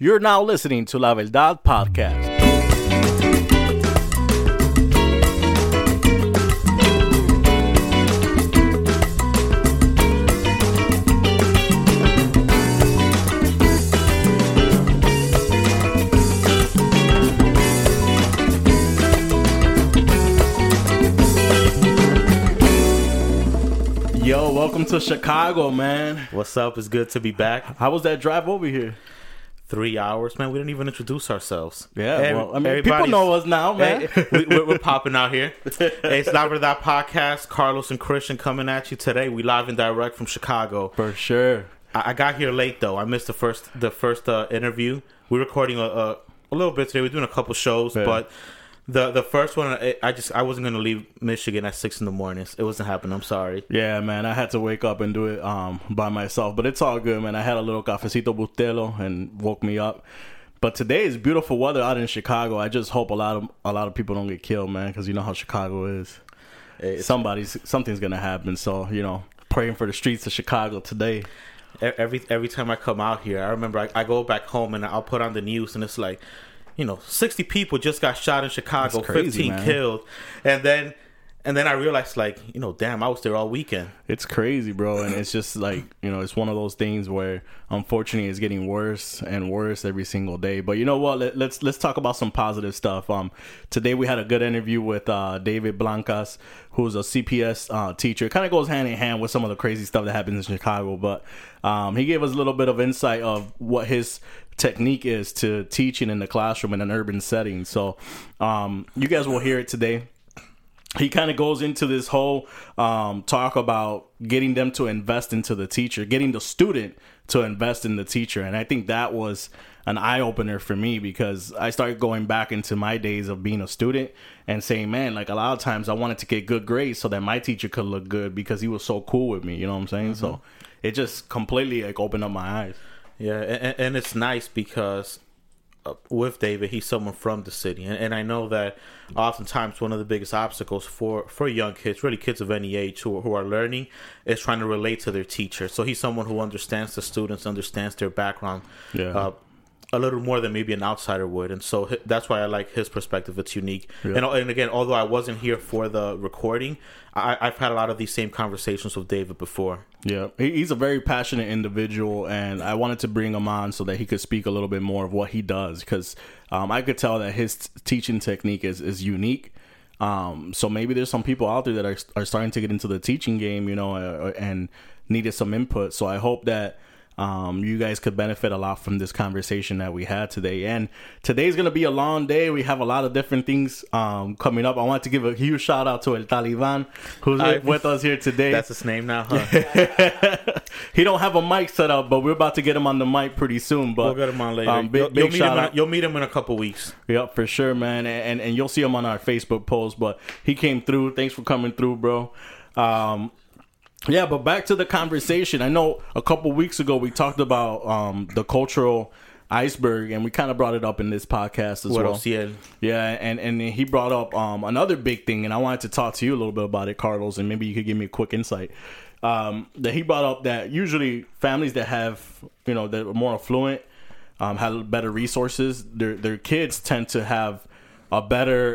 You're now listening to La Verdad Podcast. Yo, welcome to Chicago, man. What's up? It's good to be back. How was that drive over here? 3 hours, man. We didn't even introduce ourselves. Yeah, well, I mean, people know us now, man. Hey, we're popping out here. Hey, it's La Verdad Podcast. Carlos and Christian coming at you today. We live and direct from Chicago. For sure. I got here late though. I missed the first interview. We're recording a little bit today. We're doing a couple shows, Yeah. but the first one, I wasn't gonna leave Michigan at 6 a.m. It wasn't happening. I'm sorry. Yeah, man, I had to wake up and do it by myself, but it's all good, man. I had a little cafecito bustelo and woke me up. But today is beautiful weather out in Chicago. I just hope a lot of people don't get killed, man, because you know how Chicago is. Something's gonna happen. So praying for the streets of Chicago today. Every time I come out here, I remember I go back home and I'll put on the news and it's like, 60 people just got shot in Chicago, That's crazy, 15 man. killed. And then I realized, damn, I was there all weekend. It's crazy, bro. And it's just like, it's one of those things where unfortunately it's getting worse and worse every single day. But you know what? Let's talk about some positive stuff. Today we had a good interview with David Blancas, who's a CPS teacher. It kind of goes hand in hand with some of the crazy stuff that happens in Chicago. But he gave us a little bit of insight of what his technique is to teaching in the classroom in an urban setting. So you guys will hear it today. He kind of goes into this whole talk about getting them to invest into the teacher, getting the student to invest in the teacher. And I think that was an eye-opener for me because I started going back into my days of being a student and saying, man, like a lot of times I wanted to get good grades so that my teacher could look good because he was so cool with me. You know what I'm saying? Mm-hmm. So it just completely opened up my eyes. Yeah, and it's nice because with David, he's someone from the city. And I know that oftentimes one of the biggest obstacles for young kids, really kids of any age who are learning, is trying to relate to their teacher. So he's someone who understands the students, understands their background a little more than maybe an outsider would. And so that's why I like his perspective. It's unique. Yeah. And again, although I wasn't here for the recording, I've had a lot of these same conversations with David before. Yeah, he's a very passionate individual, and I wanted to bring him on so that he could speak a little bit more of what he does, because I could tell that his teaching technique is unique. So maybe there's some people out there that are starting to get into the teaching game, and needed some input. So I hope that you guys could benefit a lot from this conversation that we had today. And today's going to be a long day. We have a lot of different things coming up. I want to give a huge shout out to El Taliban, who's with us here today. That's his name now, huh? He don't have a mic set up, but we're about to get him on the mic pretty soon. But we'll get him on later. You'll meet him in a couple weeks. Yeah, for sure, man. And you'll see him on our Facebook post. But he came through. Thanks for coming through, bro. Yeah, but back to the conversation. I know a couple weeks ago we talked about the cultural iceberg, and we kind of brought it up in this podcast as well. Yeah, and he brought up another big thing, and I wanted to talk to you a little bit about it, Carlos, and maybe you could give me a quick insight. That he brought up that usually families that have, that are more affluent, have better resources, their kids tend to have a better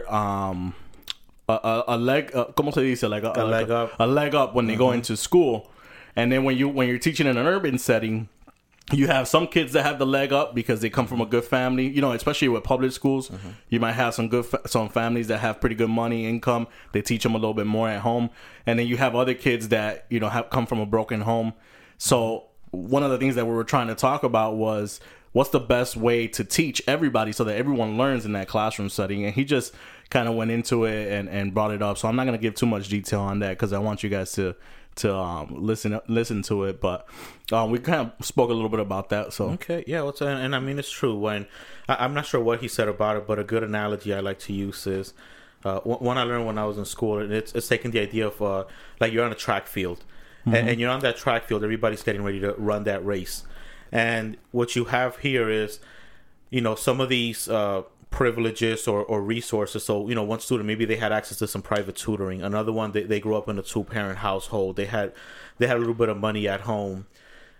a leg up when they go into school. And then when you're teaching in an urban setting, you have some kids that have the leg up because they come from a good family, especially with public schools. Mm-hmm. You might have some families that have pretty good money income. They teach them a little bit more at home. And then you have other kids that have come from a broken home. So one of the things that we were trying to talk about was what's the best way to teach everybody so that everyone learns in that classroom setting. And he just kind of went into it and brought it up. So I'm not going to give too much detail on that because I want you guys to listen to it. But we kind of spoke a little bit about that. So okay, yeah. And I mean, it's true. When I'm not sure what he said about it, but a good analogy I like to use is one I learned when I was in school, and it's taking the idea of like you're on a track field, mm-hmm. and you're on that track field. Everybody's getting ready to run that race, and what you have here is, some of these privileges or resources. So, one student, maybe they had access to some private tutoring. Another one, they grew up in a 2-parent household. They had a little bit of money at home.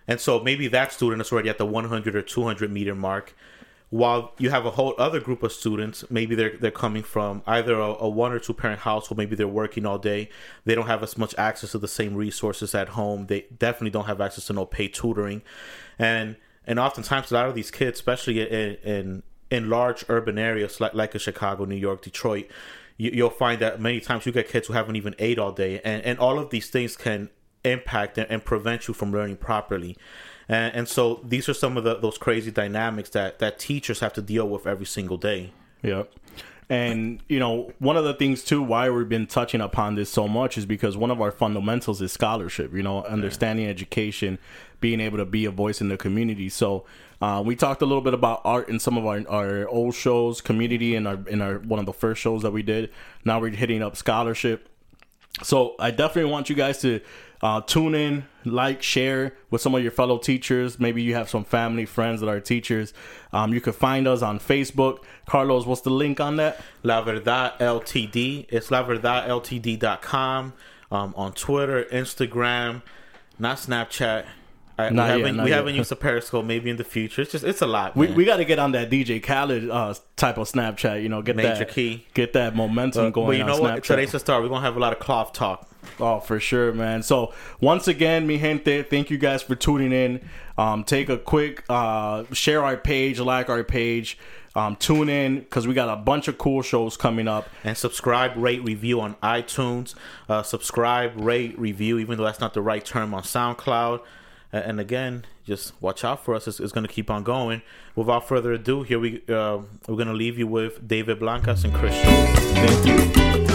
And so maybe that student is already at the 100 or 200 meter mark, while you have a whole other group of students. Maybe they're coming from either a one or two parent household. Maybe they're working all day. They don't have as much access to the same resources at home. They definitely don't have access to no paid tutoring, and oftentimes a lot of these kids, especially in large urban areas like a Chicago, New York, Detroit, you'll find that many times you get kids who haven't even ate all day, and all of these things can impact and prevent you from learning properly. And so these are some of those crazy dynamics that teachers have to deal with every single day. Yep. And, you know, one of the things, too, why we've been touching upon this so much is because one of our fundamentals is scholarship, you know, understanding education, being able to be a voice in the community. So we talked a little bit about art in some of our old shows, community in our one of the first shows that we did. Now we're hitting up scholarship. So I definitely want you guys to tune in, like, share with some of your fellow teachers. Maybe you have some family, friends that are teachers. You can find us on Facebook. Carlos, what's the link on that? La Verdad LTD. It's laverdadltd.com. On Twitter, Instagram, not Snapchat. We haven't used a Periscope. Maybe in the future. It's a lot. We got to get on that DJ Khaled type of Snapchat. You know, get that momentum going. But you know what? Snapchat. Today's the start. We're gonna have a lot of cloth talk. Oh, for sure, man. So once again, mi gente, thank you guys for tuning in. Take a quick share our page, like our page. Tune in because we got a bunch of cool shows coming up. And subscribe, rate, review on iTunes. Subscribe, rate, review, even though that's not the right term, on SoundCloud. And again, just watch out for us. It's going to keep on going. Without further ado, here we're going to leave you with David Blancas and Christian. Thank you.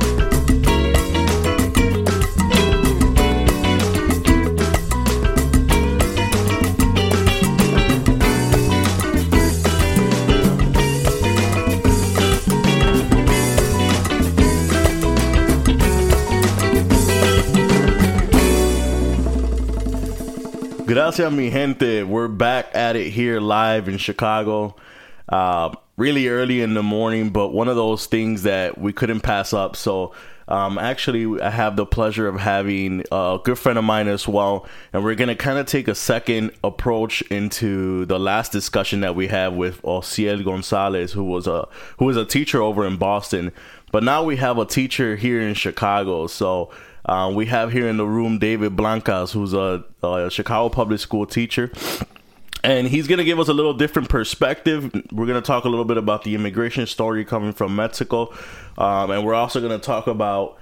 Gracias, mi gente. We're back at it here live in Chicago. Really early in the morning, but one of those things that we couldn't pass up. So actually, I have the pleasure of having a good friend of mine as well. And we're going to kind of take a second approach into the last discussion that we had with Osiel Gonzalez, who was a teacher over in Boston. But now we have a teacher here in Chicago. So we have here in the room David Blancas, who's a Chicago public school teacher. And he's going to give us a little different perspective. We're going to talk a little bit about the immigration story coming from Mexico. And we're also going to talk about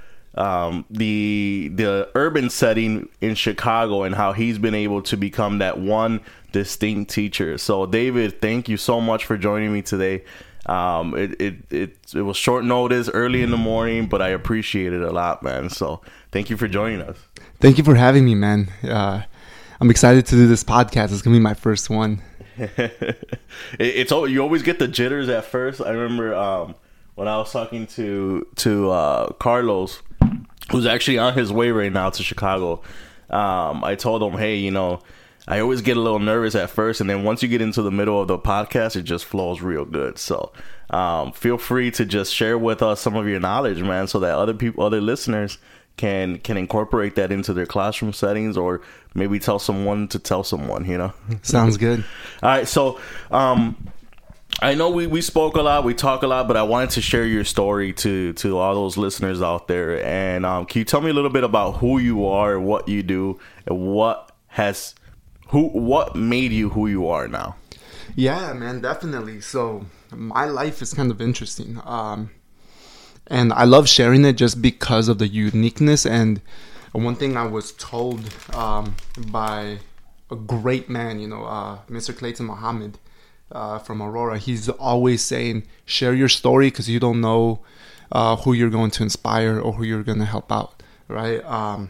the urban setting in Chicago and how he's been able to become that one distinct teacher. So, David, thank you so much for joining me today. It was short notice, early in the morning, but I appreciate it a lot, man. So thank you for joining us. Thank you for having me, man. I'm excited to do this podcast. It's gonna be my first one. You always get the jitters at first. I remember when I was talking to Carlos, who's actually on his way right now to Chicago. I told him, hey, you know, I always get a little nervous at first, and then once you get into the middle of the podcast, it just flows real good. So feel free to just share with us some of your knowledge, man, so that other listeners can incorporate that into their classroom settings, or maybe tell someone to tell someone, you know. Sounds good. All right, so I know we spoke a lot, we talk a lot, but I wanted to share your story to all those listeners out there. And can you tell me a little bit about who you are, what you do, and what made you who you are now? Yeah, man, definitely. So my life is kind of interesting. And I love sharing it just because of the uniqueness. And one thing I was told by a great man, you know, Mr. Clayton Muhammad from Aurora, he's always saying, share your story because you don't know who you're going to inspire or who you're going to help out, right?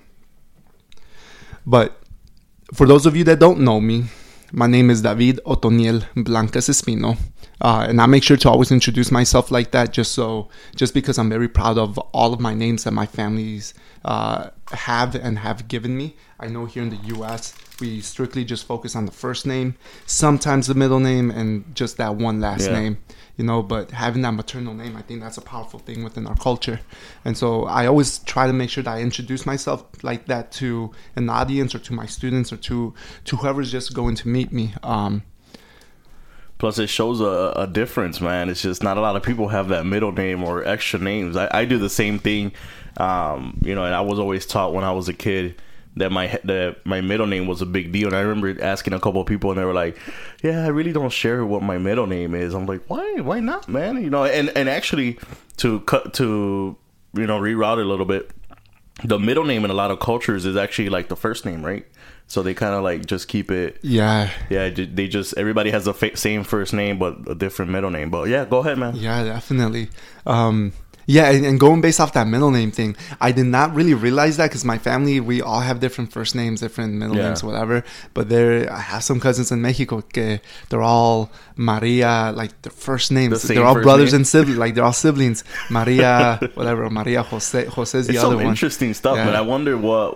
But for those of you that don't know me, my name is David Otoniel Blancas Espino. And I make sure to always introduce myself like that, just because I'm very proud of all of my names that my families have given me. I know here in the U.S., we strictly just focus on the first name, sometimes the middle name, and just that one last name. But having that maternal name, I think that's a powerful thing within our culture. And so I always try to make sure that I introduce myself like that to an audience or to my students or to whoever's just going to meet me. Plus, it shows a difference, man. It's just not a lot of people have that middle name or extra names. I do the same thing, and I was always taught when I was a kid that my middle name was a big deal. And I remember asking a couple of people, and they were like, "Yeah, I really don't share what my middle name is." I'm like, "Why not, man?" And actually, to reroute it a little bit, the middle name in a lot of cultures is actually like the first name, right? So they kind of like just keep it. Yeah. They just everybody has the same first name but a different middle name. But yeah, go ahead, man. Yeah, definitely. And going based off that middle name thing, I did not really realize that because my family, we all have different first names, different middle names, whatever. But I have some cousins in Mexico, they're all Maria, like their first names. They're all brothers and siblings, like they're all siblings. Maria, whatever, Maria Jose. Jose's the other one. It's some interesting stuff, but I wonder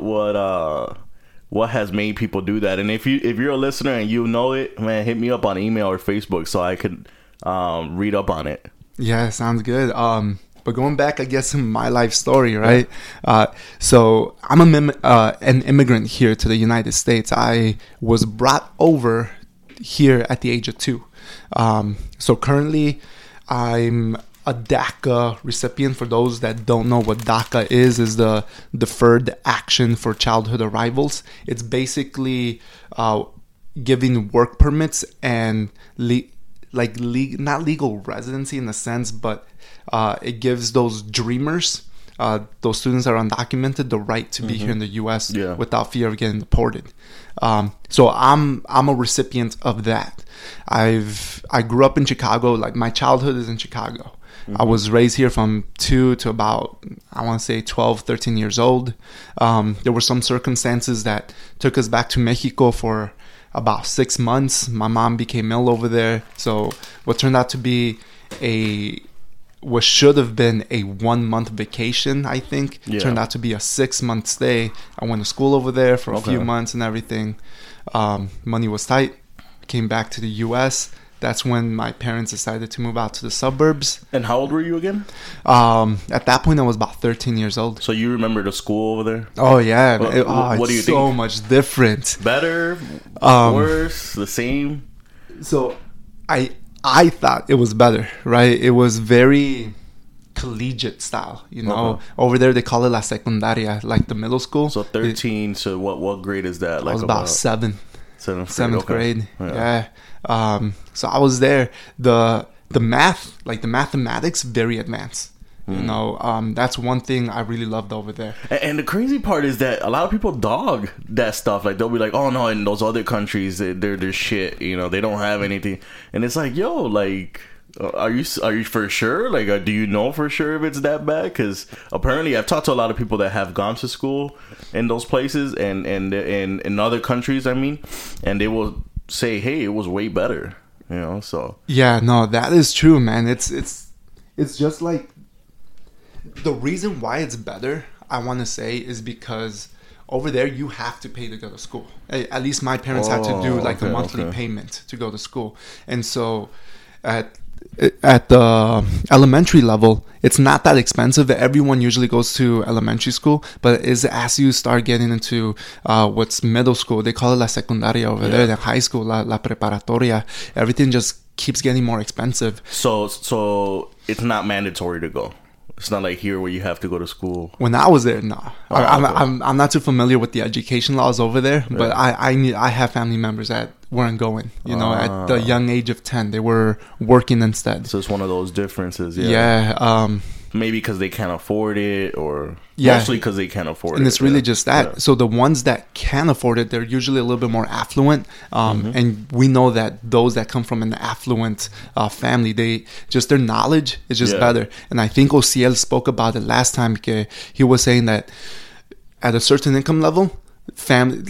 what has made people do that. And if you're a listener and you know it, man, hit me up on email or Facebook so I could read up on it. Yeah, sounds good. But going back, I guess, to my life story, right? So I'm an immigrant here to the United States. I was brought over here at the age of 2. So currently, I'm a DACA recipient. For those that don't know what DACA is the Deferred Action for Childhood Arrivals. It's basically giving work permits and not legal residency in a sense, but it gives those dreamers, those students that are undocumented, the right to be here in the U.S. Without fear of getting deported. So I'm a recipient of that. I grew up in Chicago. Like, my childhood is in Chicago. I was raised here from 2 to about, I want to say, 12, 13 years old. There were some circumstances that took us back to Mexico for about 6 months. My mom became ill over there. So what turned out to be what should have been a 1-month vacation, I think, turned out to be a 6-month stay. I went to school over there for a few months and everything. Money was tight. Came back to the U.S. That's when my parents decided to move out to the suburbs. And how old were you again? At that point, I was about 13 years old. So you remember the school over there? Oh, yeah. What do you think? So much different. Better? Worse? The same? So I thought it was better, right? It was very collegiate style, Over there, they call it la secundaria, like the middle school. So 13, so what grade is that? I was about 7th. 7th grade. Yeah. So I was there. The math, like the mathematics, very advanced. That's one thing I really loved over there. And the crazy part is that a lot of people dog that stuff. Like, they'll be like, "Oh no, in those other countries, they're shit. They don't have anything." And it's like, yo, like, are you for sure? Like, do you know for sure if it's that bad? Because apparently, I've talked to a lot of people that have gone to school in those places and in other countries. I mean, and they will say, "Hey, it was way better." So yeah, no, that is true, man. It's just like, the reason why it's better, I want to say, is because over there you have to pay to go to school. At least my parents had to do a monthly payment to go to school. And so at the elementary level, it's not that expensive. Everyone usually goes to elementary school, but as you start getting into what's middle school, they call it la secundaria over there, the high school, la preparatoria, everything just keeps getting more expensive. So it's not mandatory to go. It's not like here where you have to go to school. When I was there, no. I'm not too familiar with the education laws over there, but I have family members that weren't going. At the young age of 10, they were working instead. So it's one of those differences. Yeah. Maybe because they can't afford it, or mostly because they can't afford it. And it's really just that. Yeah. So the ones that can afford it, they're usually a little bit more affluent. And we know that those that come from an affluent family, their knowledge is just better. And I think Ociel spoke about it last time. He was saying that at a certain income level,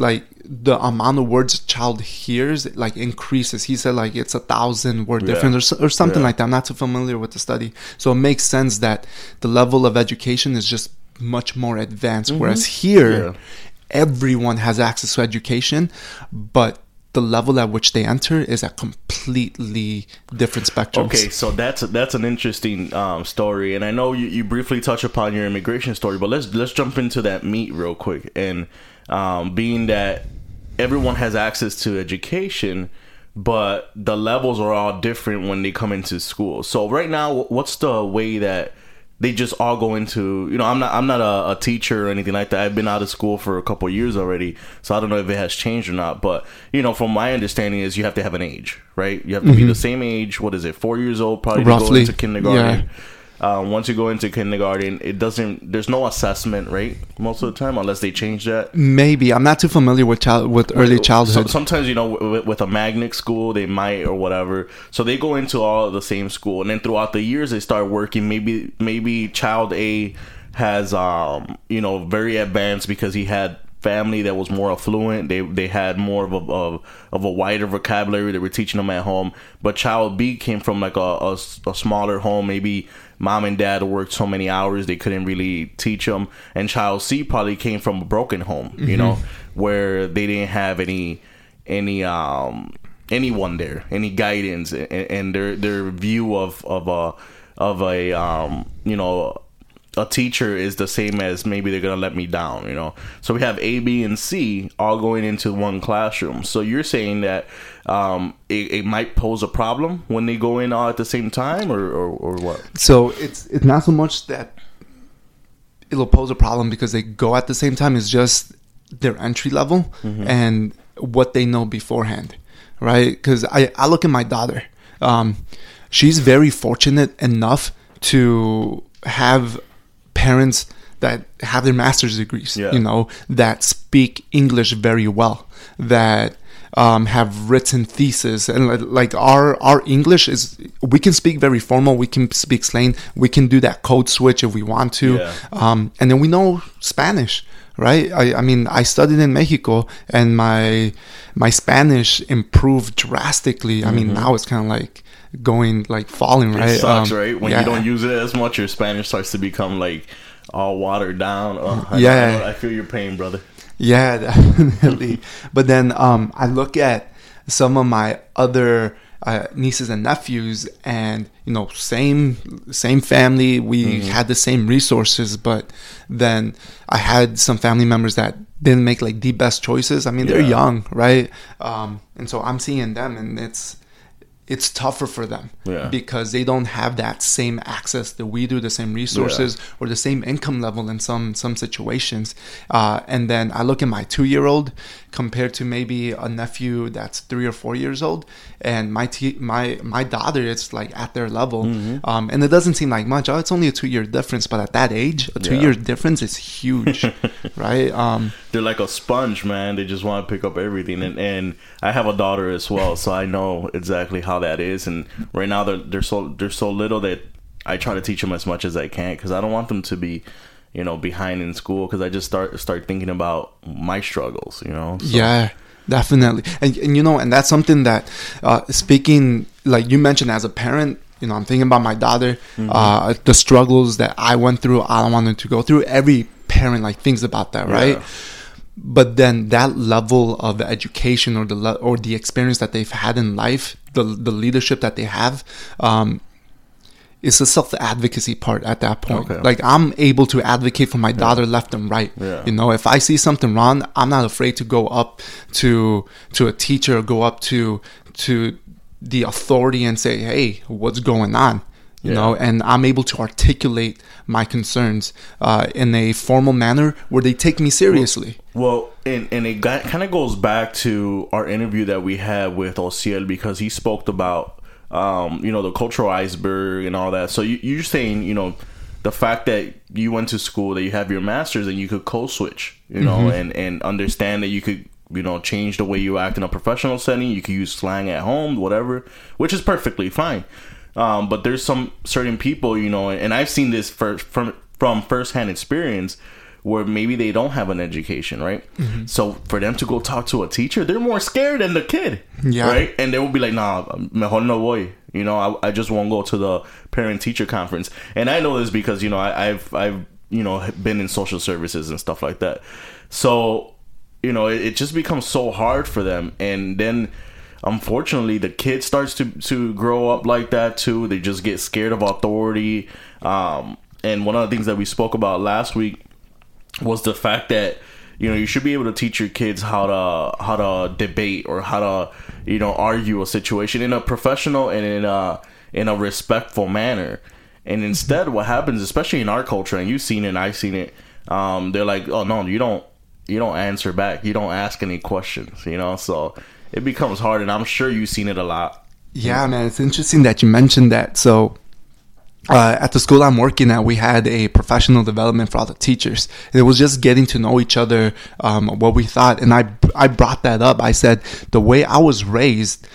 the amount of words a child hears like increases. He said like it's 1,000 word difference or something like that. I'm not too familiar with the study, so it makes sense that the level of education is just much more advanced. Whereas here, everyone has access to education, but the level at which they enter is a completely different spectrum. Okay, so that's an interesting story, and I know you briefly touch upon your immigration story, but let's jump into that meat real quick. And being that everyone has access to education, but the levels are all different when they come into school. So right now, what's the way that they just all go into, I'm not a teacher or anything like that. I've been out of school for a couple of years already, so I don't know if it has changed or not. But, from my understanding is you have to have an age, right? You have to be the same age. What is it, 4 years old probably to go into kindergarten? Yeah. Once you go into kindergarten, there's no assessment, right? Most of the time, unless they change that. Maybe. I'm not too familiar with early childhood. So sometimes, with a magnet school, they might or whatever. So they go into all of the same school. And then throughout the years, they start working. Maybe child A has, very advanced because he had family that was more affluent. They had more of a wider vocabulary. They were teaching them at home. But child B came from like a smaller home. Maybe mom and dad worked so many hours they couldn't really teach them. And child C probably came from a broken home, where they didn't have anyone there, any guidance, and their view of a teacher is the same as maybe they're gonna let me down, So we have A, B, and C all going into one classroom. So you're saying that it might pose a problem when they go in all at the same time, or what? So it's not so much that it'll pose a problem because they go at the same time. It's just their entry level and what they know beforehand, right? Because I look at my daughter. She's very fortunate enough to have parents that have their master's degrees, that speak English very well, that have written thesis, and like our English is, we can speak very formal, we can speak slang, we can do that code switch if we want to, and then we know Spanish, right? I mean, I studied in Mexico, and my Spanish improved drastically. I mean, now it's kind of like falling, right? It sucks, right? When you don't use it as much, your Spanish starts to become like all watered down. I feel your pain, brother. Yeah, definitely. But then I look at some of my other nieces and nephews, and same family, we had the same resources, but then I had some family members that didn't make like the best choices. I mean, they're young, right? And so I'm seeing them, and it's tougher for them because they don't have that same access that we do, the same resources or the same income level in some situations. And then I look at my 2-year-old compared to maybe a nephew that's 3 or 4 years old, and my daughter, it's like at their level. And it doesn't seem like much. It's only a 2-year difference, but at that age, a 2-year difference is huge, right? They're like a sponge, man. They just want to pick up everything. And I have a daughter as well, so I know exactly how that is. And right now they're so little that I try to teach them as much as I can, because I don't want them to be behind in school, because I just start thinking about my struggles, So. Yeah, definitely. And and that's something that speaking, like you mentioned, as a parent, I'm thinking about my daughter, the struggles that I went through, I don't want her to go through. Every parent thinks about that, right? But then that level of education or the experience that they've had in life, the leadership that they have, is a self-advocacy part at that point. Okay. Like, I'm able to advocate for my daughter left and right. If I see something wrong, I'm not afraid to go up to a teacher or go up to the authority and say, hey, what's going on? And I'm able to articulate my concerns in a formal manner where they take me seriously. Well, and it kind of goes back to our interview that we had with Osiel, because he spoke about, the cultural iceberg and all that. So you're saying, the fact that you went to school, that you have your master's, and you could code switch, and understand that you could, change the way you act in a professional setting. You could use slang at home, whatever, which is perfectly fine. But there's some certain people, and I've seen this from firsthand experience, where maybe they don't have an education, right? So for them to go talk to a teacher, they're more scared than the kid, right? And they will be like, nah, mejor no voy. You know, I just won't go to the parent-teacher conference. And I know this because, you know, I've you know, been in social services and stuff like that. So, you know, it just becomes so hard for them. And then, unfortunately, the kid starts to grow up like that too. They just get scared of authority. And one of the things that we spoke about last week was the fact that, you know, you should be able to teach your kids how to debate or how to, you know, argue a situation in a professional and in a respectful manner. And instead, what happens, especially in our culture, and you've seen it and I've seen it, they're like, oh no, you don't answer back, you don't ask any questions, you know. So it becomes hard, and I'm sure you've seen it a lot. Yeah, man, it's interesting that you mentioned that. So at the school I'm working at, we had a professional development for all the teachers. And it was just getting to know each other, what we thought. And I brought that up. I said, the way I was raised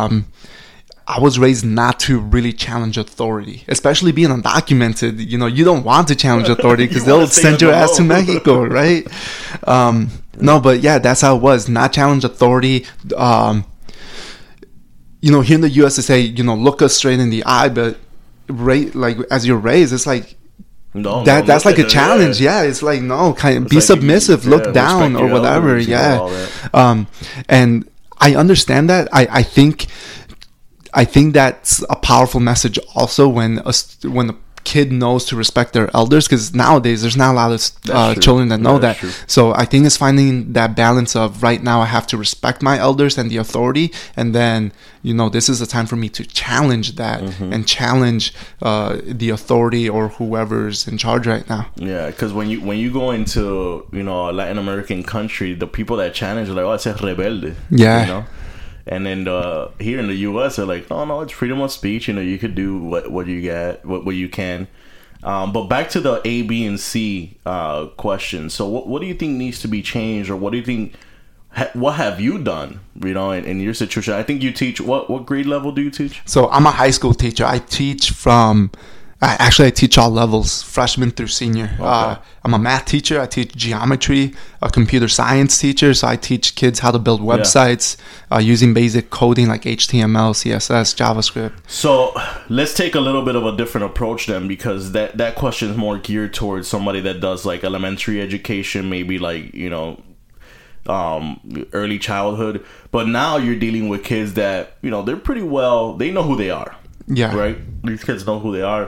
not to really challenge authority, especially being undocumented. You know, you don't want to challenge authority because they'll send your ass to Mexico, right? No, but yeah, that's how it was. Not challenge authority. You know, here in the U.S. they say, you know, look us straight in the eye, but like as you're raised, it's like that's like a challenge. Yeah, it's like, no, be like, submissive, look down or whatever. Yeah, and I understand that. I think that's a powerful message also when a kid knows to respect their elders, because nowadays there's not a lot of children that know that. So I think it's finding that balance of, right now I have to respect my elders and the authority, and then, you know, this is a time for me to challenge that and challenge the authority or whoever's in charge right now. Yeah, because when you go into, you know, a Latin American country, the people that challenge are like, oh, it's a rebelde. Yeah. You know? And then here in the U.S., they're like, oh, no, it's freedom of speech. You know, you could do what you can. But back to the A, B, and C question. So what do you think needs to be changed, or what do you think, what have you done, you know, in your situation? I think you teach, what grade level do you teach? So I'm a high school teacher. I teach I teach all levels, freshman through senior. Okay. I'm a math teacher. I teach geometry, a computer science teacher. So I teach kids how to build websites using basic coding like HTML, CSS, JavaScript. So let's take a little bit of a different approach then, because that question is more geared towards somebody that does like elementary education, maybe like, you know, early childhood. But now you're dealing with kids that, you know, they're pretty well, they know who they are. Yeah. Right? These kids know who they are.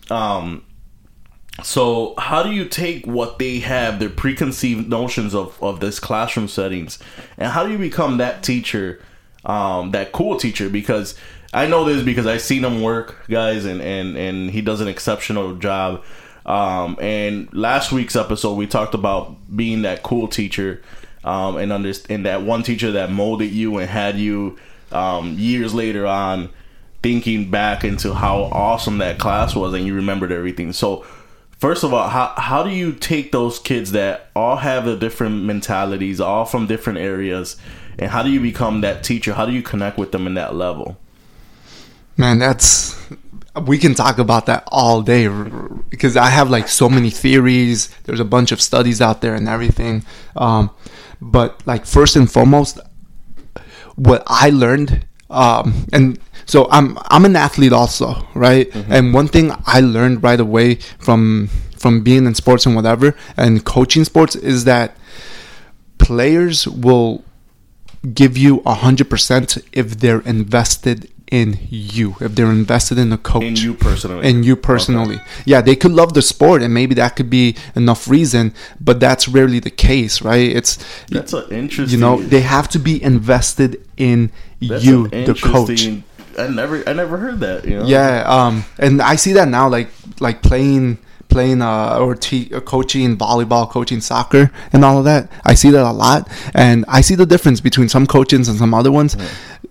So how do you take what they have, their preconceived notions of this classroom settings, and how do you become that teacher, that cool teacher? Because I know this because I've seen him work, guys, and he does an exceptional job. And last week's episode, we talked about being that cool teacher, and that one teacher that molded you and had you years later on thinking back into how awesome that class was, and you remembered everything. So first of all, how do you take those kids that all have the different mentalities, all from different areas, and how do you become that teacher? How do you connect with them in that level? Man, we can talk about that all day, because I have like so many theories. There's a bunch of studies out there and everything. But like, first and foremost, what I learned, and so I'm an athlete also, right? Mm-hmm. And one thing I learned right away from being in sports and whatever, and coaching sports, is that players will give you 100% if they're invested in you, if they're invested in the coach. In you personally. Okay. Yeah, they could love the sport, and maybe that could be enough reason, but that's rarely the case, right? That's an interesting. You know, they have to be invested in you, the coach. I never heard that. You know? Yeah, and I see that now, like playing or coaching volleyball, coaching soccer, and all of that. I see that a lot, and I see the difference between some coaches and some other ones. Yeah.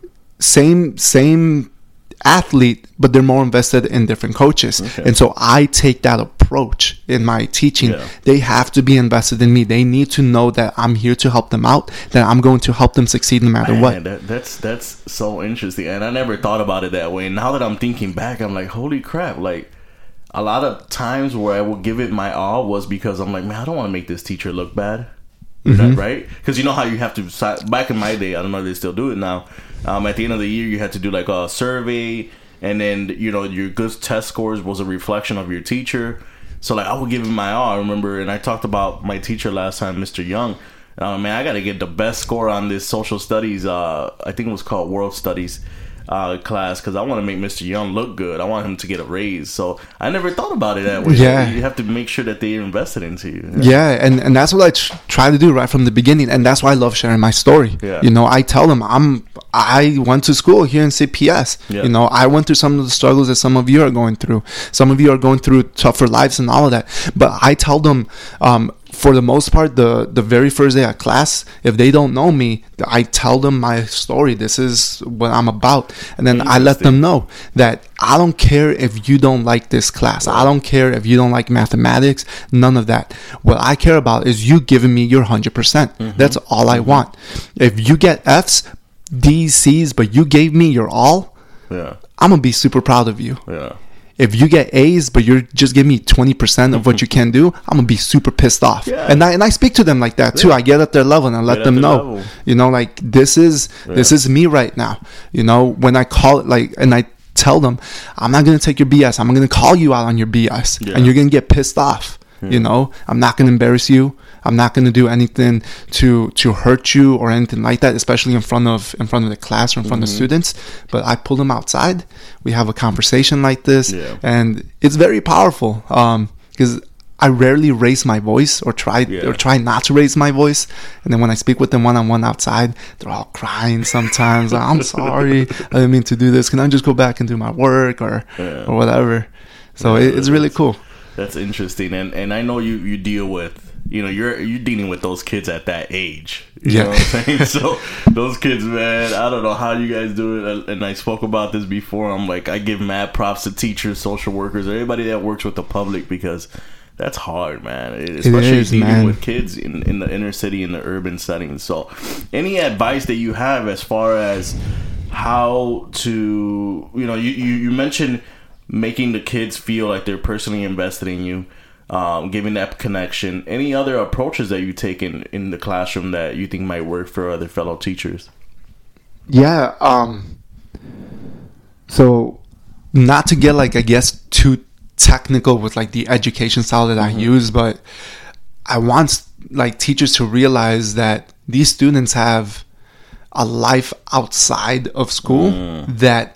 Same athlete, but they're more invested in different coaches. Okay. And so I take that approach in my teaching. Yeah. They have to be invested in me. They need to know that I'm here to help them out, that I'm going to help them succeed no matter what. That's so interesting, and I never thought about it that way. And now that I'm thinking back, I'm like, holy crap, like a lot of times where I will give it my all was because I'm like, man, I don't want to make this teacher look bad. Right? Because you know how you have to, back in my day, I don't know if they still do it now, at the end of the year you had to do like a survey, and then your good test scores was a reflection of your teacher. So like I would give it my all. I remember, and I talked about my teacher last time, Mr. Young. Man, I got to get the best score on this social studies, I think it was called world studies class, because I want to make Mr. Young look good. I want him to get a raise. So I never thought about it that way. Yeah. You have to make sure that they invested into you. Yeah, and that's what I try to do right from the beginning, and that's why I love sharing my story. Yeah. I tell them I went to school here in CPS. Yeah. I went through some of the struggles that some of you are going through. Some of you are going through tougher lives and all of that. But I tell them, for the most part, the very first day of class, if they don't know me, I tell them my story. This is what I'm about. And then I let them know that I don't care if you don't like this class. I don't care if you don't like mathematics. None of that. What I care about is you giving me your 100%. That's all I want. If you get F's, D's, C's, but you gave me your all, I'm going to be super proud of you. Yeah. If you get A's, but you're just giving me 20% of what you can do, I'm gonna be super pissed off. Yeah. And I speak to them like that too. I get at their level and I let them know, like this is me right now. When I call it and I tell them, I'm not gonna take your BS. I'm gonna call you out on your BS, and you're gonna get pissed off. I'm not gonna embarrass you. I'm not going to do anything to hurt you or anything like that, especially in front of the class or in front of students. But I pull them outside. We have a conversation like this, and it's very powerful because I rarely raise my voice or try not to raise my voice. And then when I speak with them one-on-one outside, they're all crying sometimes. Like, I'm sorry, I didn't mean to do this. Can I just go back and do my work or whatever? So it's really cool. That's interesting, and I know you deal with. You're dealing with those kids at that age. You know what I'm saying? So those kids, man, I don't know how you guys do it. And I spoke about this before. I'm like, I give mad props to teachers, social workers, everybody that works with the public, because that's hard, man. Especially dealing with kids in the inner city, in the urban settings. So any advice that you have as far as how to, you mentioned making the kids feel like they're personally invested in you. Giving that connection. Any other approaches that you take in the classroom that you think might work for other fellow teachers? Yeah. So not to get too technical with the education style that I use, but I want teachers to realize that these students have a life outside of school that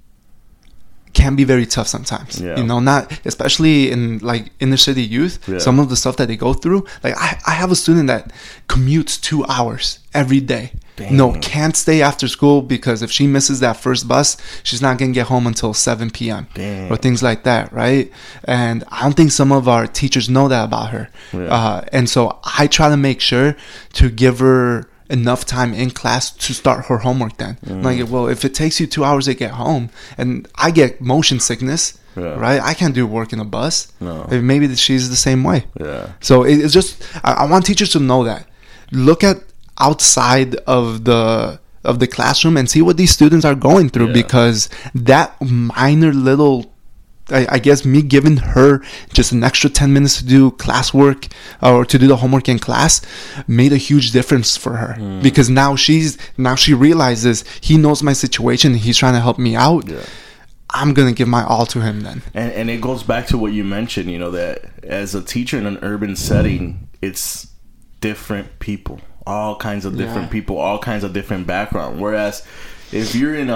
can be very tough sometimes. Not especially in inner city youth. Some of the stuff that they go through, I have a student that commutes 2 hours every day. Can't stay after school because if she misses that first bus, she's not gonna get home until 7 p.m. or things like that, right? And I don't think some of our teachers know that about her. And so I try to make sure to give her enough time in class to start her homework then. Well, if it takes you 2 hours to get home, and I get motion sickness, right? I can't do work in a bus. Maybe she's the same way. So it's just, I want teachers to know that. Look at outside of the classroom and see what these students are going through, because that minor little, I guess me giving her just an extra 10 minutes to do classwork or to do the homework in class made a huge difference for her, because now she realizes he knows my situation and he's trying to help me out. I'm going to give my all to him then. And it goes back to what you mentioned, that as a teacher in an urban setting, it's different people, all kinds of different people, all kinds of different background. Whereas if you're in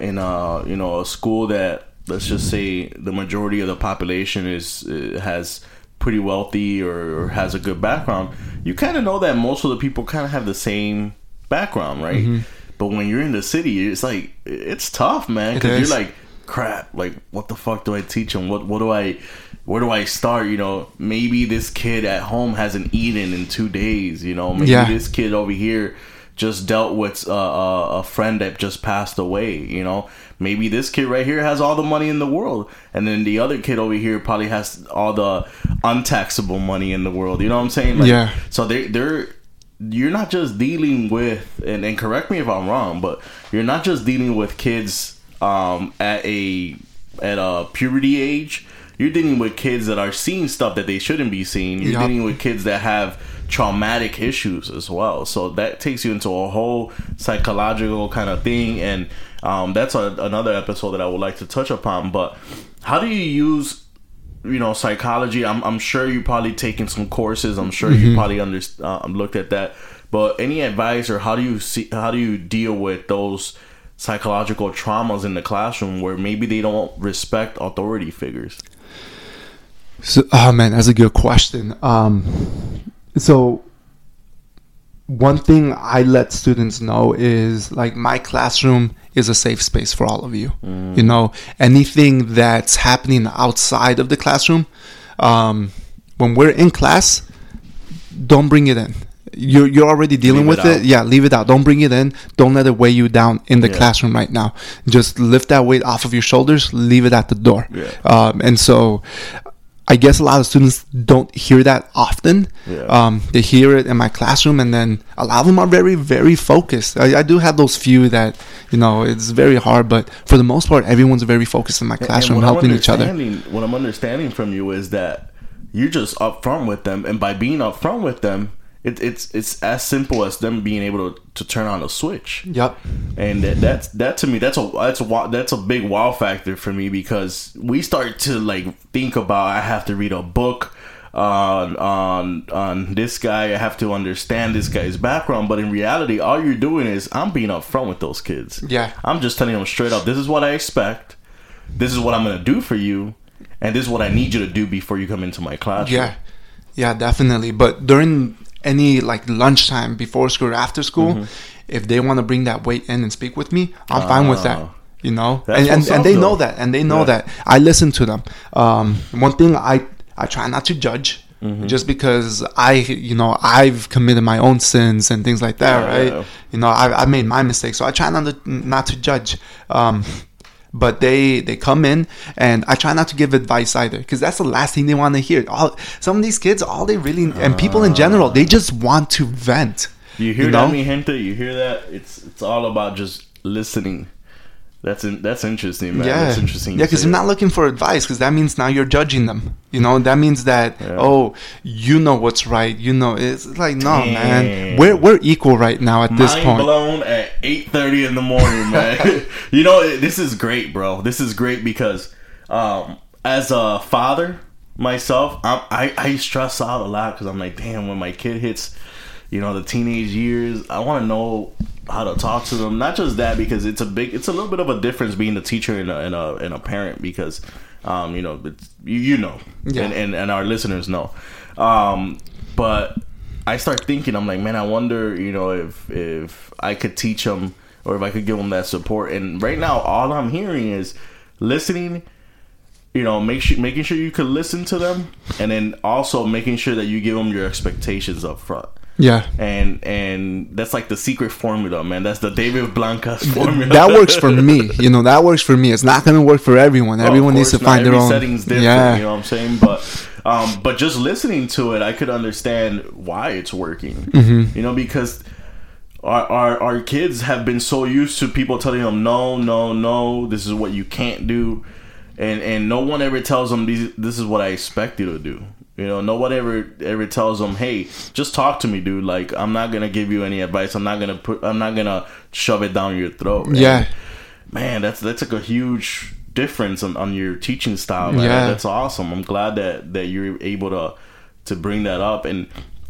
a school that, let's just say the majority of the population has pretty wealthy or has a good background, you kind of know that most of the people kind of have the same background, right? But when you're in the city, it's tough, man, because you're like, crap, what the fuck do I teach them? Where do I start? Maybe this kid at home hasn't eaten in 2 days. Maybe this kid over here just dealt with a friend that just passed away. Maybe this kid right here has all the money in the world, and then the other kid over here probably has all the untaxable money in the world. You know what I'm saying? So you're not just dealing with, and correct me if I'm wrong, but you're not just dealing with kids at a puberty age. you're dealing with kids that are seeing stuff that they shouldn't be seeing. You're dealing with kids that have traumatic issues as well. So that takes you into a whole psychological kind of thing, and that's another episode that I would like to touch upon. But how do you use, psychology? I'm sure you probably taken some courses. I'm sure you probably looked at that. But any advice, or how do you deal with those psychological traumas in the classroom where maybe they don't respect authority figures? So, man, that's a good question. So one thing I let students know is, like, my classroom is a safe space for all of you. Anything that's happening outside of the classroom, when we're in class, don't bring it in. You're already dealing with it. Yeah, leave it out. Don't bring it in. Don't let it weigh you down in the classroom right now. Just lift that weight off of your shoulders. Leave it at the door. Yeah. And so I guess a lot of students don't hear that often. Yeah. They hear it in my classroom, and then a lot of them are very, very focused. I do have those few that, it's very hard, but for the most part, everyone's very focused in my classroom, helping each other. What I'm understanding from you is that you're just upfront with them, and by being upfront with them, it's as simple as them being able to turn on a switch. Yep. And that to me, that's a big wow factor for me, because we start to think about, I have to read a book on this guy, I have to understand this guy's background, but in reality, all you're doing is, I'm being upfront with those kids. Yeah. I'm just telling them straight up, this is what I expect, this is what I'm gonna do for you, and this is what I need you to do before you come into my classroom. Yeah, definitely. But during any lunchtime, before school or after school, if they want to bring that weight in and speak with me, I'm fine with that. And they know that, and they know that I listen to them. One thing, I try not to judge, just because I've committed my own sins and things like that, right? I've made my mistakes, so I try not to judge. But they come in, and I try not to give advice either, because that's the last thing they want to hear. Some of these kids, all they really, and people in general, they just want to vent. You hear that, mi gente? You hear that? It's all about just listening. That's interesting, man. That's interesting. Yeah, because you're not looking for advice, because that means now you're judging them. That means that, you know what's right. It's like, no, man. We're equal right now at this point. Mind blown at 8:30 in the morning, man. This is great, bro. This is great because as a father myself, I stress out a lot, because I'm like, damn, when my kid hits, the teenage years, I want to know how to talk to them. Not just that, because it's a little bit of a difference being a teacher and a parent, because it's, and our listeners know. But I start thinking, I'm like, man, I wonder, if I could teach them, or if I could give them that support. And right now, all I'm hearing is listening. Making sure you can listen to them, and then also making sure that you give them your expectations up front. Yeah. And that's like the secret formula, man. That's the David Blancas formula. That works for me. That works for me. It's not going to work for everyone. Everyone needs to find their own. Setting's different, you know what I'm saying? But just listening to it, I could understand why it's working. Because our kids have been so used to people telling them, no, this is what you can't do. And no one ever tells them, this is what I expect you to do. No one ever tells them, hey, just talk to me, dude. Like, I'm not gonna give you any advice. I'm not gonna shove it down your throat. Yeah, man, that's like a huge difference on your teaching style. Man. Yeah, that's awesome. I'm glad that you're able to bring that up. And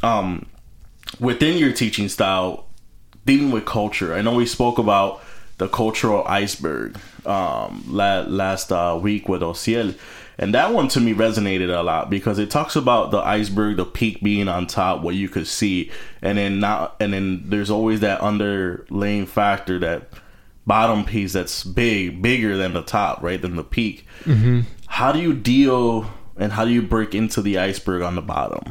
within your teaching style, dealing with culture. I know we spoke about the cultural iceberg last week with Ociel. And that one to me resonated a lot, because it talks about the iceberg, the peak being on top, what you could see, and then there's always that underlying factor, that bottom piece that's bigger than the top, right? Than the peak. How do you deal, and how do you break into the iceberg on the bottom?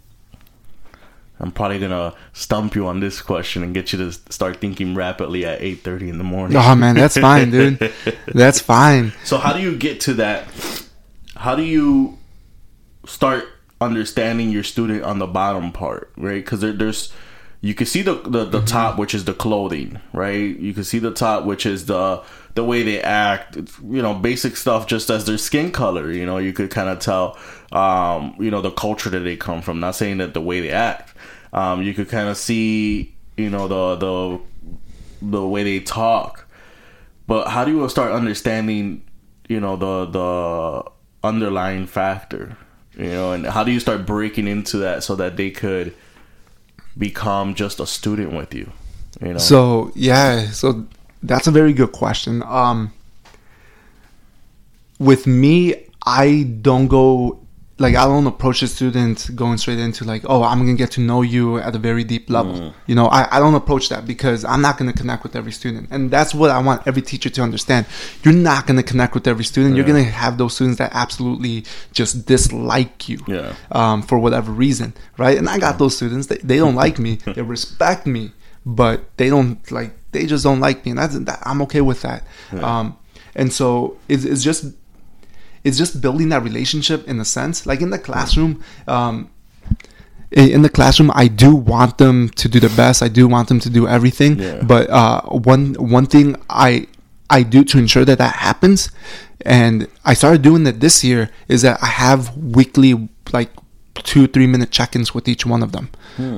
I'm probably gonna stump you on this question and get you to start thinking rapidly at 8:30 in the morning. Oh man, that's fine, dude. That's fine. So how do you get to that? How do you start understanding your student on the bottom part, right? Because there's, you can see the top, which is the clothing, right? You can see the top, which is the the way they act, you know, basic stuff, just as their skin color, you know, you could kind of tell, you know, the culture that they come from. Not saying that the way they act, you could kind of see, you know, the way they talk. But how do you start understanding, you know, the underlying factor, you know, and how do you start breaking into that so that they could become just a student with you, you know? So that's a very good question. With me, I don't approach the student going straight into like, oh, I'm going to get to know you at a very deep level. You know, I don't approach that because I'm not going to connect with every student. And that's what I want every teacher to understand. You're not going to connect with every student. You're going to have those students that absolutely just dislike you for whatever reason, right? And I got those students, they don't like me. They respect me, but they just don't like me. And I'm okay with that. And so it's just building that relationship in a sense. Like in the classroom, I do want them to do the best. I do want them to do everything. Yeah. But one thing I do to ensure that happens, and I started doing that this year, is that I have weekly like 2-3 minute check-ins with each one of them.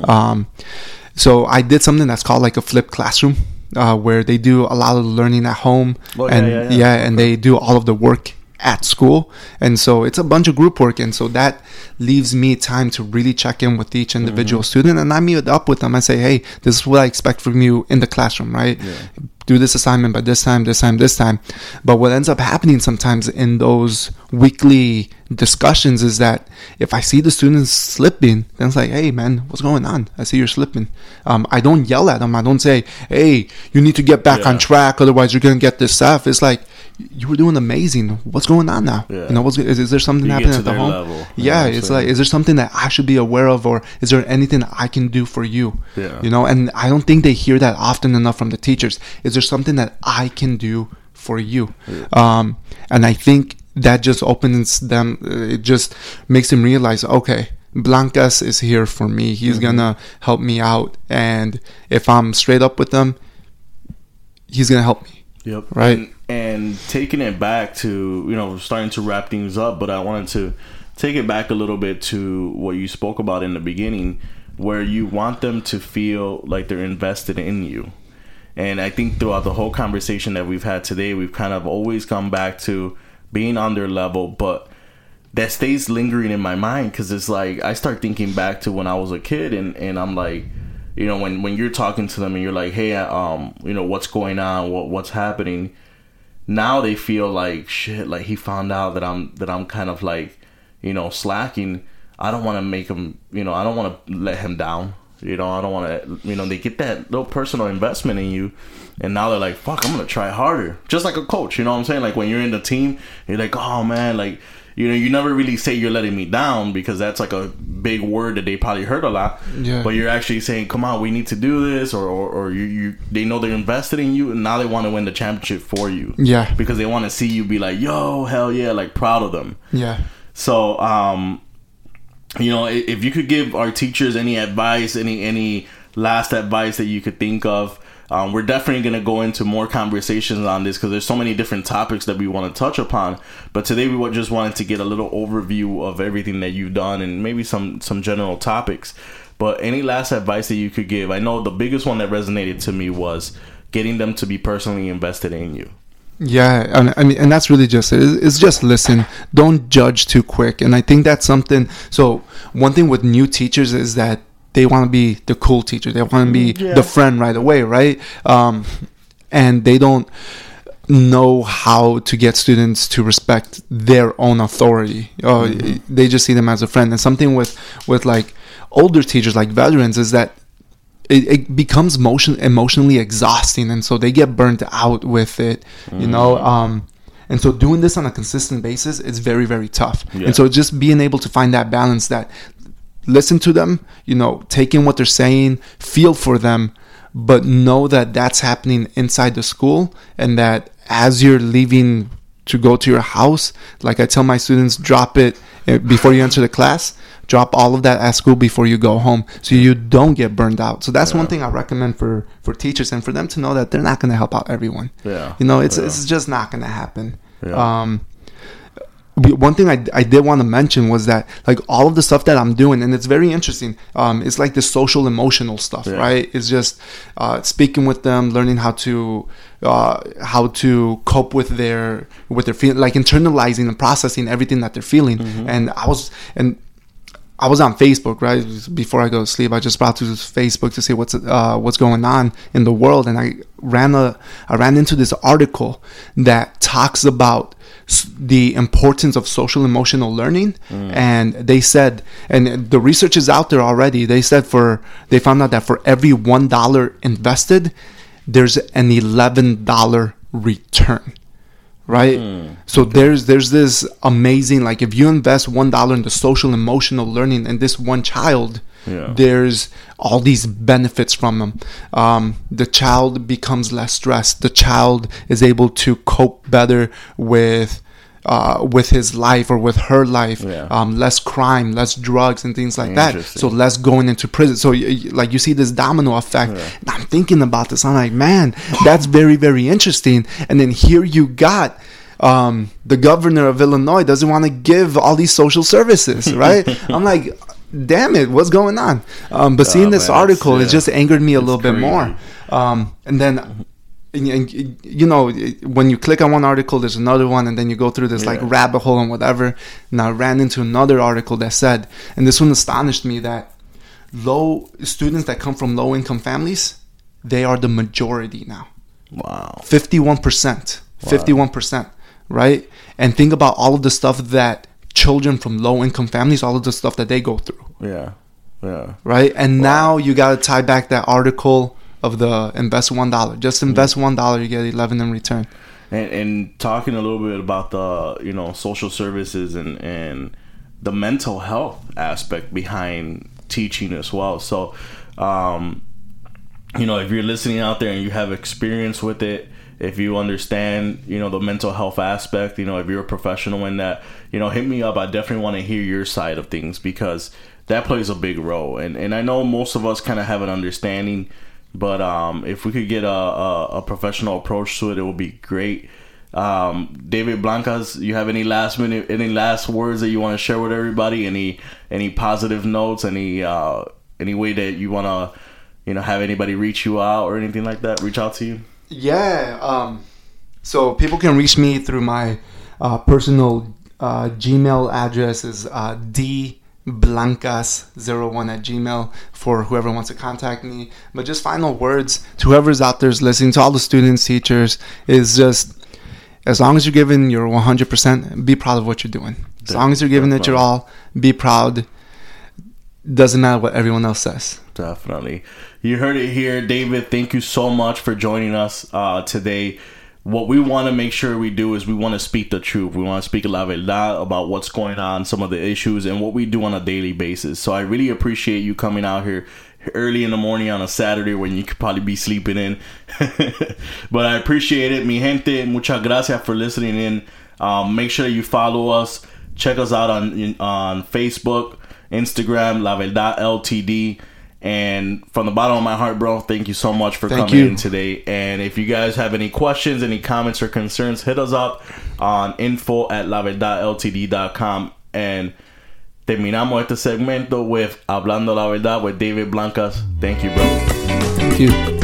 So I did something that's called like a flipped classroom, where they do a lot of learning at home, and they do all of the work at school. And so it's a bunch of group work, and so that leaves me time to really check in with each individual student, and I meet up with them. I say, hey, this is what I expect from you in the classroom, right? Do this assignment by this time. But what ends up happening sometimes in those weekly discussions is that if I see the students slipping, then it's like, hey man, what's going on? I see you're slipping. I don't yell at them. I don't say, hey, you need to get back on track, otherwise you're gonna get this F. It's like, you were doing amazing. What's going on now? You know, is there something happening at the home? Level. It's like, is there something that I should be aware of, or is there anything I can do for you? You know, and I don't think they hear that often enough from the teachers. Is there something that I can do for you? And I think that just opens them. It just makes them realize, okay, Blancas is here for me. He's gonna help me out, and if I'm straight up with them, he's gonna help me. Right. And taking it back to, you know, starting to wrap things up, but I wanted to take it back a little bit to what you spoke about in the beginning, where you want them to feel like they're invested in you. And I think throughout the whole conversation that we've had today, we've kind of always come back to being on their level, but that stays lingering in my mind, because it's like I start thinking back to when I was a kid, and I'm like, you know, when you're talking to them and you're like, hey, you know, what's going on, what's happening. Now they feel like, shit, like he found out that I'm kind of like, you know, slacking. I don't want to make him, you know, I don't want to let him down. You know, I don't want to, you know, they get that little personal investment in you, and now they're like, fuck, I'm going to try harder. Just like a coach, you know what I'm saying? Like when you're in the team, you're like, oh man, like, you know, you never really say you're letting me down, because that's like a big word that they probably heard a lot. But you're actually saying, come on, we need to do this, or you they know they're invested in you, and now they want to win the championship for you. Because they want to see you be like, yo, hell yeah, like proud of them. So, you know, if you could give our teachers any advice, any last advice that you could think of. We're definitely going to go into more conversations on this, because there's so many different topics that we want to touch upon. But today we just wanted to get a little overview of everything that you've done, and maybe some general topics. But any last advice that you could give? I know the biggest one that resonated to me was getting them to be personally invested in you. Yeah, I mean, and that's really just it. It's just listen. Don't judge too quick. And I think that's something. So one thing with new teachers is that they want to be the cool teacher. They want to be the friend right away, right? And they don't know how to get students to respect their own authority. They just see them as a friend. And something with like older teachers, like veterans, is that it becomes emotionally exhausting, and so they get burnt out with it, you know. And so doing this on a consistent basis is very, very tough. And so just being able to find that balance, that listen to them, you know, take in what they're saying, feel for them, but know that that's happening inside the school, and that as you're leaving to go to your house. Like I tell my students, drop it before you enter the class. Drop all of that at school before you go home, so you don't get burned out. So that's one thing I recommend for teachers, and for them to know that they're not going to help out everyone. Yeah, it's just not going to happen. Yeah. One thing I did want to mention was that, like, all of the stuff that I'm doing, and it's very interesting, it's like the social emotional stuff, right? It's just speaking with them, learning how to cope with their feeling, like internalizing and processing everything that they're feeling. And I was on Facebook, right? Before I go to sleep, I just brought to Facebook to see what's going on in the world, and I ran into this article that talks about the importance of social emotional learning. And they said, and the research is out there already, they found out that for every $1 invested, there's an $11 return, right? So there's this amazing, like, if you invest $1 in the social emotional learning in this one child, there's all these benefits from them. The child becomes less stressed. The child is able to cope better with his life or with her life. Less crime, less drugs and things like that. So less going into prison. So like you see this domino effect. And I'm thinking about this. I'm like, man, that's very, very interesting. And then here you got the governor of Illinois doesn't want to give all these social services, right? I'm like, damn it, what's going on? But seeing this article, it just angered me a little bit more. And then, you know, when you click on one article, there's another one, and then you go through this like rabbit hole and whatever. And I ran into another article that said, and this one astonished me, that students that come from low income families, they are the majority now. Wow. 51%. 51%. Right? And think about all of the stuff that children from low income families, all of the stuff that they go through. Yeah. Right? And now you got to tie back that article of the invest $1. Just invest $1, you get 11 in return. And talking a little bit about the, you know, social services and the mental health aspect behind teaching as well. So, you know, if you're listening out there and you have experience with it, if you understand, you know, the mental health aspect, you know, if you're a professional in that, you know, hit me up. I definitely want to hear your side of things, because that plays a big role. And I know most of us kind of have an understanding, but if we could get a professional approach to it, it would be great. David Blancas, you have any last words that you want to share with everybody? Any positive notes? Any way that you want to, you know, have anybody reach you out or anything like that? Reach out to you? Yeah. So people can reach me through my personal Gmail address is dblancas01@gmail for whoever wants to contact me. But just final words to whoever's out there is listening, to all the students, teachers, is just, as long as you're giving your 100%, be proud of what you're doing. As long as you're giving it your all, be proud. Doesn't matter what everyone else says. Definitely. You heard it here. David, thank you so much for joining us today. What we want to make sure we do is we want to speak the truth. We want to speak la verdad about what's going on, some of the issues, and what we do on a daily basis. So I really appreciate you coming out here early in the morning on a Saturday when you could probably be sleeping in. But I appreciate it. Mi gente, muchas gracias for listening in. Make sure you follow us. Check us out on Facebook, Instagram, La Verdad LTD. And from the bottom of my heart, bro, thank you so much for coming in today. And if you guys have any questions, any comments or concerns, hit us up on info@laverdadltd.com. And terminamos este segmento with Hablando la Verdad with David Blancas. Thank you, bro. Thank you.